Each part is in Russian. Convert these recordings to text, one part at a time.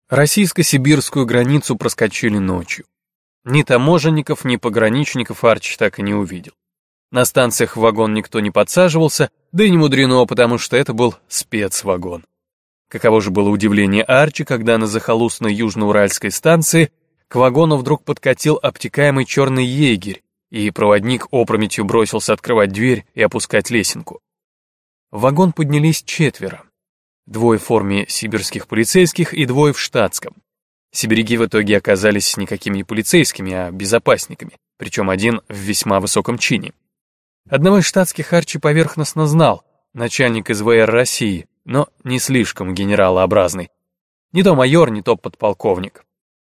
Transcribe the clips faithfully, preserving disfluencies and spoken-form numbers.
Российско-сибирскую границу проскочили ночью. Ни таможенников, ни пограничников Арчи так и не увидел. На станциях в вагон никто не подсаживался, да и не мудрено, потому что это был спецвагон. Каково же было удивление Арчи, когда на захолустной южноуральской станции к вагону вдруг подкатил обтекаемый черный егерь, и проводник опрометью бросился открывать дверь и опускать лесенку. В вагон поднялись четверо. Двое в форме сибирских полицейских и двое в штатском. Сибиряки в итоге оказались никакими не полицейскими, а безопасниками, причем один в весьма высоком чине. Одного из штатских Арчи поверхностно знал, начальник эс вэ эр России, но не слишком генералообразный. Не то майор, не то подполковник.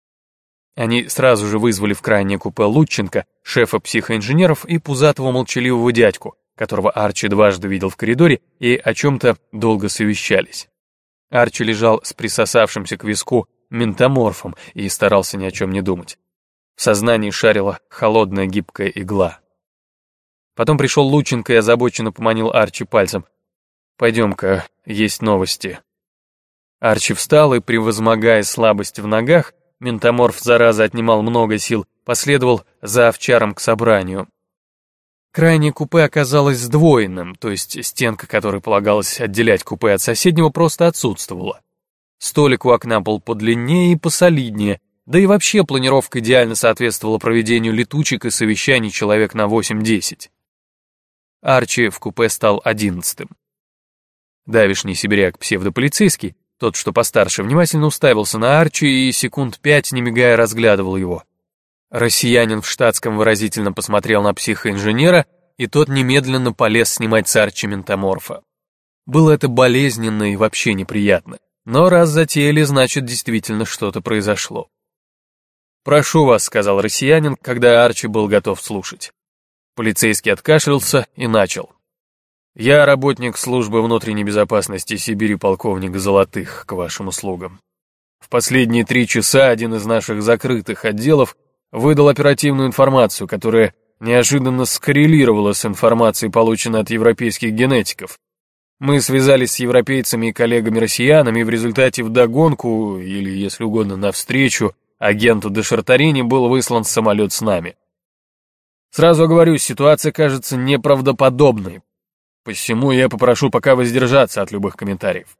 Они сразу же вызвали в крайнее купе Лутченко, шефа психоинженеров, и пузатого молчаливого дядьку, которого Арчи дважды видел в коридоре, и о чем-то долго совещались. Арчи лежал с присосавшимся к виску ментаморфом и старался ни о чем не думать. В сознании шарила холодная гибкая игла. Потом пришел Лученко и озабоченно поманил Арчи пальцем. «Пойдем-ка, есть новости». Арчи встал и, превозмогая слабость в ногах, ментаморф, зараза, отнимал много сил, последовал за овчаром к собранию. Крайнее купе оказалось сдвоенным, то есть стенка, которой полагалось отделять купе от соседнего, просто отсутствовала. Столик у окна был подлиннее и посолиднее, да и вообще планировка идеально соответствовала проведению летучек и совещаний человек на восемь-десять. Арчи в купе стал одиннадцатым. Давишний сибиряк псевдополицейский, тот, что постарше, внимательно уставился на Арчи и секунд пять, не мигая, разглядывал его. Россиянин в штатском выразительно посмотрел на психоинженера, и тот немедленно полез снимать с Арчи ментаморфа. Было это болезненно и вообще неприятно, но раз затеяли, значит, действительно что-то произошло. «Прошу вас», — сказал россиянин, когда Арчи был готов слушать. Полицейский откашлялся и начал. «Я работник службы внутренней безопасности Сибири, полковник Золотых, к вашим услугам. В последние три часа один из наших закрытых отделов выдал оперативную информацию, которая неожиданно скоррелировала с информацией, полученной от европейских генетиков. Мы связались с европейцами и коллегами-россиянами, и в результате вдогонку, или, если угодно, навстречу, агенту де Шартарини был выслан самолет с нами. Сразу говорю, ситуация кажется неправдоподобной, посему я попрошу пока воздержаться от любых комментариев.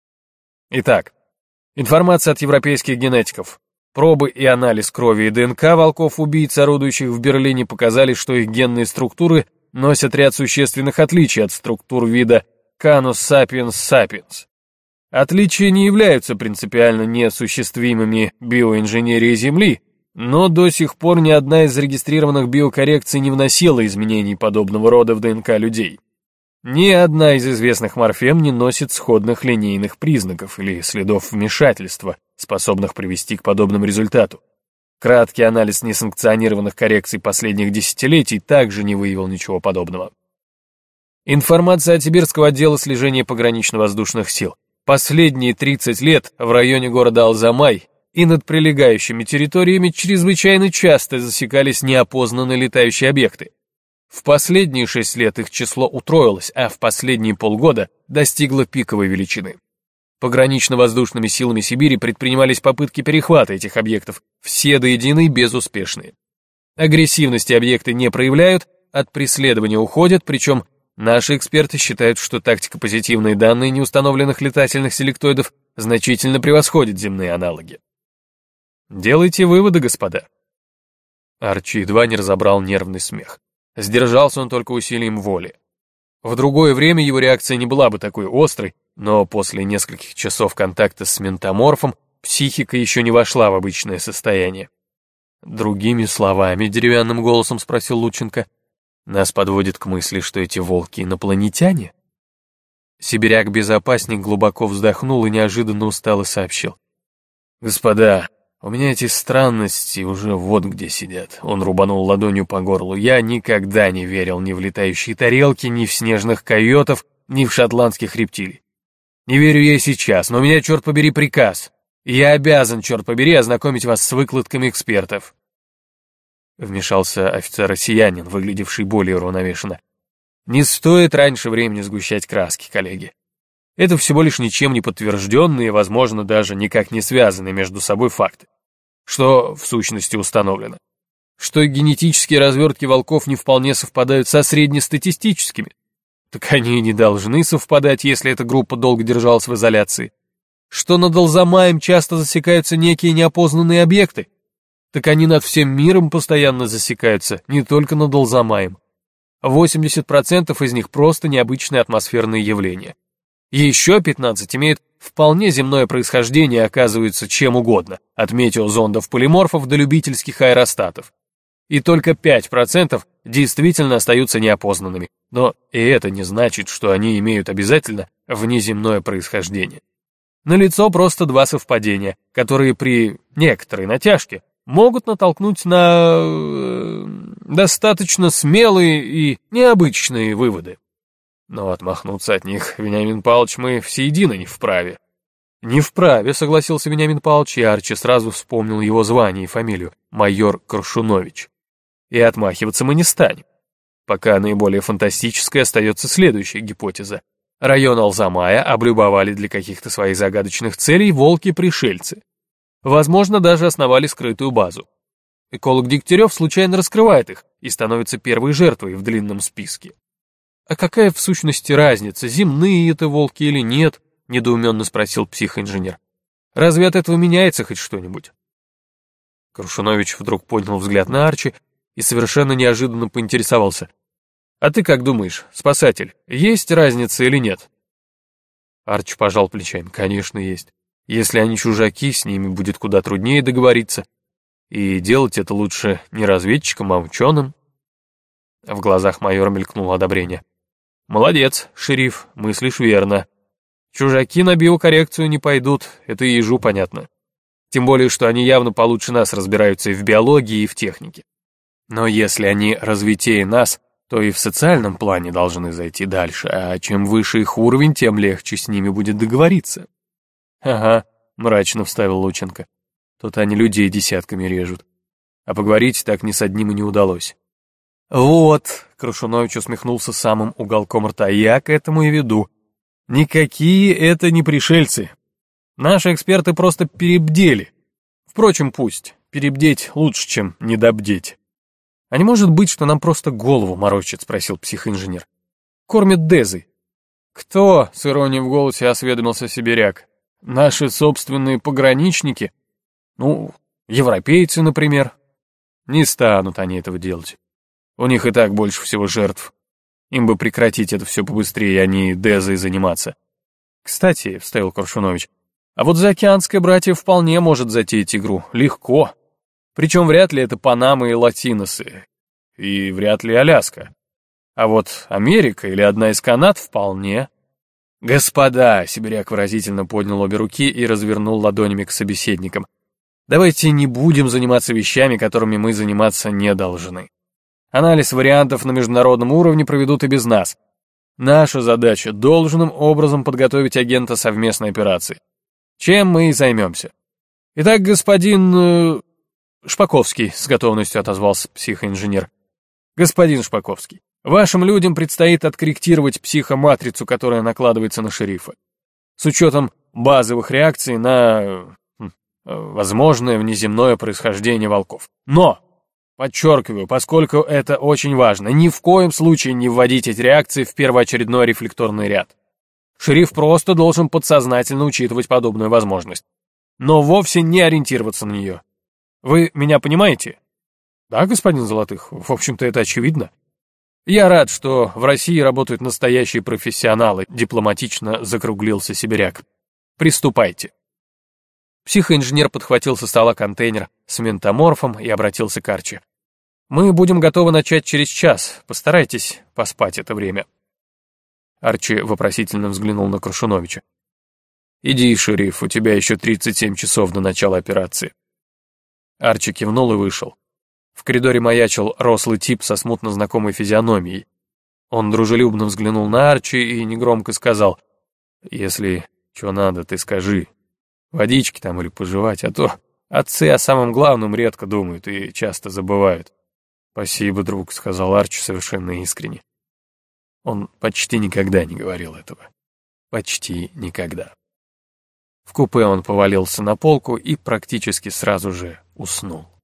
Итак, информация от европейских генетиков. Пробы и анализ крови и дэ эн ка волков-убийц, орудующих в Берлине, показали, что их генные структуры носят ряд существенных отличий от структур вида Canis sapiens sapiens. Отличия не являются принципиально неосуществимыми биоинженерией Земли, но до сих пор ни одна из зарегистрированных биокоррекций не вносила изменений подобного рода в дэ эн ка людей. Ни одна из известных морфем не носит сходных линейных признаков или следов вмешательства, способных привести к подобному результату. Краткий анализ несанкционированных коррекций последних десятилетий также не выявил ничего подобного. Информация от Сибирского отдела слежения погранично-воздушных сил. Последние тридцать лет в районе города Алзамай и над прилегающими территориями чрезвычайно часто засекались неопознанные летающие объекты. В последние шесть лет их число утроилось, а в последние полгода достигло пиковой величины. Погранично-воздушными силами Сибири предпринимались попытки перехвата этих объектов, все до единой безуспешные. Агрессивности объекты не проявляют, от преследования уходят, причем наши эксперты считают, что тактико-позитивные данные неустановленных летательных селектоидов значительно превосходят земные аналоги. Делайте выводы, господа. Арчи едва не разобрал нервный смех. Сдержался он только усилием воли. В другое время его реакция не была бы такой острой, но после нескольких часов контакта с ментаморфом психика еще не вошла в обычное состояние. Другими словами, деревянным голосом спросил Лученко, нас подводит к мысли, что эти волки инопланетяне? Сибиряк-безопасник глубоко вздохнул и неожиданно устало сообщил. Господа, у меня эти странности уже вот где сидят. Он рубанул ладонью по горлу. Я никогда не верил ни в летающие тарелки, ни в снежных койотов, ни в шотландских рептилий. Не верю я и сейчас, но у меня, черт побери, приказ. Я обязан, черт побери, ознакомить вас с выкладками экспертов. Вмешался офицер-россиянин, выглядевший более уравновешенно. Не стоит раньше времени сгущать краски, коллеги. Это всего лишь ничем не подтвержденные, возможно, даже никак не связанные между собой факты. Что в сущности установлено? Что генетические развертки волков не вполне совпадают со среднестатистическими. Так они и не должны совпадать, если эта группа долго держалась в изоляции. Что над Алзамаем часто засекаются некие неопознанные объекты. Так они над всем миром постоянно засекаются, не только над Алзамаем. восемьдесят процентов из них просто необычные атмосферные явления. Еще пятнадцать имеют вполне земное происхождение и оказываются чем угодно, от метеозондов-полиморфов до любительских аэростатов. И только пять процентов действительно остаются неопознанными, но и это не значит, что они имеют обязательно внеземное происхождение. Налицо просто два совпадения, которые при некоторой натяжке могут натолкнуть на э, достаточно смелые и необычные выводы. Но отмахнуться от них, Вениамин Павлович, мы всеедино не вправе. Не вправе, согласился Вениамин Павлович, и Арчи сразу вспомнил его звание и фамилию, майор Коршунович. И отмахиваться мы не станем. Пока наиболее фантастической остается следующая гипотеза. Район Алзамая облюбовали для каких-то своих загадочных целей волки-пришельцы. Возможно, даже основали скрытую базу. Эколог Дегтярев случайно раскрывает их и становится первой жертвой в длинном списке. «А какая в сущности разница, земные это волки или нет?» — недоуменно спросил психоинженер. «Разве от этого меняется хоть что-нибудь?» Коршунович вдруг поднял взгляд на Арчи и совершенно неожиданно поинтересовался. «А ты как думаешь, спасатель, есть разница или нет?» Арчи пожал плечами. «Конечно, есть. Если они чужаки, с ними будет куда труднее договориться. И делать это лучше не разведчикам, а ученым». В глазах майора мелькнуло одобрение. «Молодец, шериф, мыслишь верно. Чужаки на биокоррекцию не пойдут, это и ежу понятно. Тем более, что они явно получше нас разбираются и в биологии, и в технике. Но если они развитее нас, то и в социальном плане должны зайти дальше, а чем выше их уровень, тем легче с ними будет договориться». «Ага», — мрачно вставил Лученко. «Тут они людей десятками режут. А поговорить так ни с одним и не удалось». «Вот», — Крушунович усмехнулся самым уголком рта, — «я к этому и веду. Никакие это не пришельцы. Наши эксперты просто перебдели. Впрочем, пусть. Перебдеть лучше, чем недобдеть». «А не может быть, что нам просто голову морочат?» — спросил психоинженер. «Кормят дезой». «Кто?» — с иронией в голосе осведомился сибиряк. «Наши собственные пограничники? Ну, европейцы, например. Не станут они этого делать. У них и так больше всего жертв. Им бы прекратить это все побыстрее, а не дезой заниматься». «Кстати», — вставил Коршунович, «а вот заокеанское братье вполне может затеять игру. Легко. Причем вряд ли это Панама и Латиносы. И вряд ли Аляска. А вот Америка или одна из Канад вполне». «Господа», — сибиряк выразительно поднял обе руки и развернул ладонями к собеседникам, «давайте не будем заниматься вещами, которыми мы заниматься не должны. Анализ вариантов на международном уровне проведут и без нас. Наша задача — должным образом подготовить агента совместной операции. Чем мы и займемся. Итак, господин... Э, Шпаковский», — с готовностью отозвался психоинженер. «Господин Шпаковский, вашим людям предстоит откорректировать психоматрицу, которая накладывается на шерифа, с учетом базовых реакций на э, возможное внеземное происхождение волков. Но... подчеркиваю, поскольку это очень важно, ни в коем случае не вводить эти реакции в первоочередной рефлекторный ряд. Шериф просто должен подсознательно учитывать подобную возможность, но вовсе не ориентироваться на нее. Вы меня понимаете?» «Да, господин Золотых, в общем-то это очевидно». «Я рад, что в России работают настоящие профессионалы», — дипломатично закруглился сибиряк. «Приступайте». Психоинженер подхватил со стола контейнер с ментаморфом и обратился к Арчи. «Мы будем готовы начать через час. Постарайтесь поспать это время». Арчи вопросительно взглянул на Крушуновича. «Иди, шериф, у тебя еще тридцать семь часов до начала операции». Арчи кивнул и вышел. В коридоре маячил рослый тип со смутно знакомой физиономией. Он дружелюбно взглянул на Арчи и негромко сказал: «Если что надо, ты скажи. Водички там или пожевать, а то отцы о самом главном редко думают и часто забывают». «Спасибо, друг», — сказал Арчи совершенно искренне. Он почти никогда не говорил этого. почти никогда. В купе он повалился на полку и практически сразу же уснул.